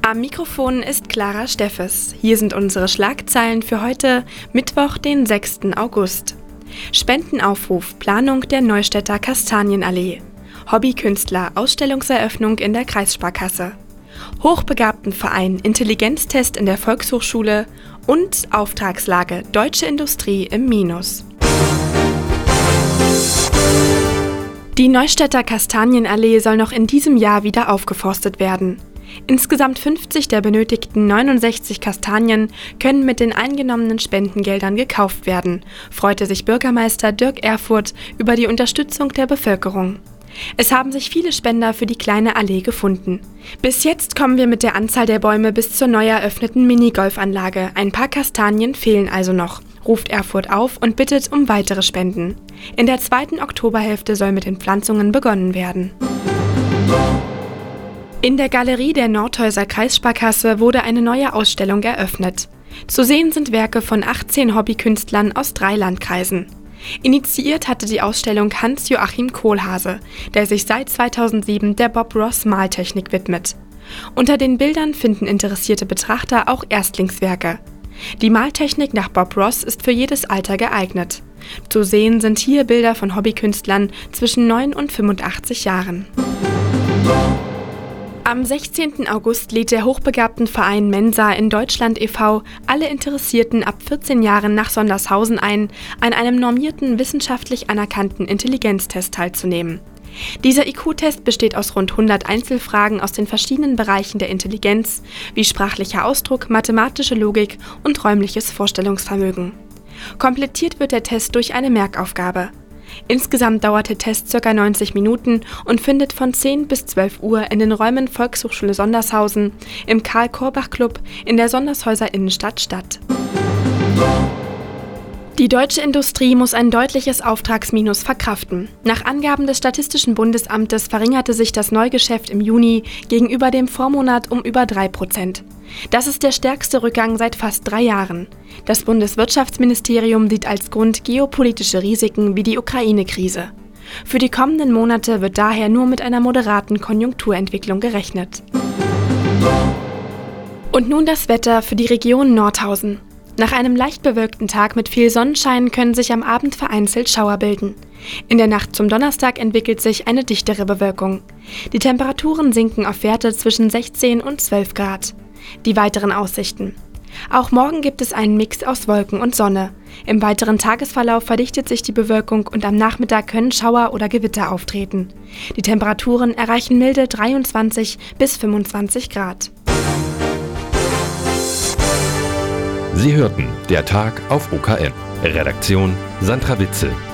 Am Mikrofon ist Clara Steffes. Hier sind unsere Schlagzeilen für heute, Mittwoch, den 6. August. Spendenaufruf, Planung der Neustädter Kastanienallee. Hobbykünstler, Ausstellungseröffnung in der Kreissparkasse. Hochbegabtenverein, Intelligenztest in der Volkshochschule und Auftragslage, deutsche Industrie im Minus. Die Neustädter Kastanienallee soll noch in diesem Jahr wieder aufgeforstet werden. Insgesamt 50 der benötigten 69 Kastanien können mit den eingenommenen Spendengeldern gekauft werden, freute sich Bürgermeister Dirk Erfurth über die Unterstützung der Bevölkerung. Es haben sich viele Spender für die kleine Allee gefunden. Bis jetzt kommen wir mit der Anzahl der Bäume bis zur neu eröffneten Minigolfanlage. Ein paar Kastanien fehlen also noch, ruft Erfurth auf und bittet um weitere Spenden. In der 2. Oktoberhälfte soll mit den Pflanzungen begonnen werden. In der Galerie der Nordhäuser Kreissparkasse wurde eine neue Ausstellung eröffnet. Zu sehen sind Werke von 18 Hobbykünstlern aus 3 Landkreisen. Initiiert hatte die Ausstellung Hans-Joachim Kohlhase, der sich seit 2007 der Bob Ross Maltechnik widmet. Unter den Bildern finden interessierte Betrachter auch Erstlingswerke. Die Maltechnik nach Bob Ross ist für jedes Alter geeignet. Zu sehen sind hier Bilder von Hobbykünstlern zwischen 9 und 85 Jahren. Am 16. August lädt der Hochbegabtenverein Mensa in Deutschland e.V. alle Interessierten ab 14 Jahren nach Sondershausen ein, an einem normierten, wissenschaftlich anerkannten Intelligenztest teilzunehmen. Dieser IQ-Test besteht aus rund 100 Einzelfragen aus den verschiedenen Bereichen der Intelligenz, wie sprachlicher Ausdruck, mathematische Logik und räumliches Vorstellungsvermögen. Komplettiert wird der Test durch eine Merkaufgabe. Insgesamt dauert der Test ca. 90 Minuten und findet von 10 bis 12 Uhr in den Räumen Volkshochschule Sondershausen, im Karl-Korbach-Club in der Sondershäuser Innenstadt statt. Die deutsche Industrie muss ein deutliches Auftragsminus verkraften. Nach Angaben des Statistischen Bundesamtes verringerte sich das Neugeschäft im Juni gegenüber dem Vormonat um über 3%. Das ist der stärkste Rückgang seit fast 3 Jahren. Das Bundeswirtschaftsministerium sieht als Grund geopolitische Risiken wie die Ukraine-Krise. Für die kommenden Monate wird daher nur mit einer moderaten Konjunkturentwicklung gerechnet. Und nun das Wetter für die Region Nordhausen. Nach einem leicht bewölkten Tag mit viel Sonnenschein können sich am Abend vereinzelt Schauer bilden. In der Nacht zum Donnerstag entwickelt sich eine dichtere Bewölkung. Die Temperaturen sinken auf Werte zwischen 16 und 12 Grad. Die weiteren Aussichten. Auch morgen gibt es einen Mix aus Wolken und Sonne. Im weiteren Tagesverlauf verdichtet sich die Bewölkung und am Nachmittag können Schauer oder Gewitter auftreten. Die Temperaturen erreichen milde 23 bis 25 Grad. Sie hörten der Tag auf OKM. Redaktion Sandra Witzel.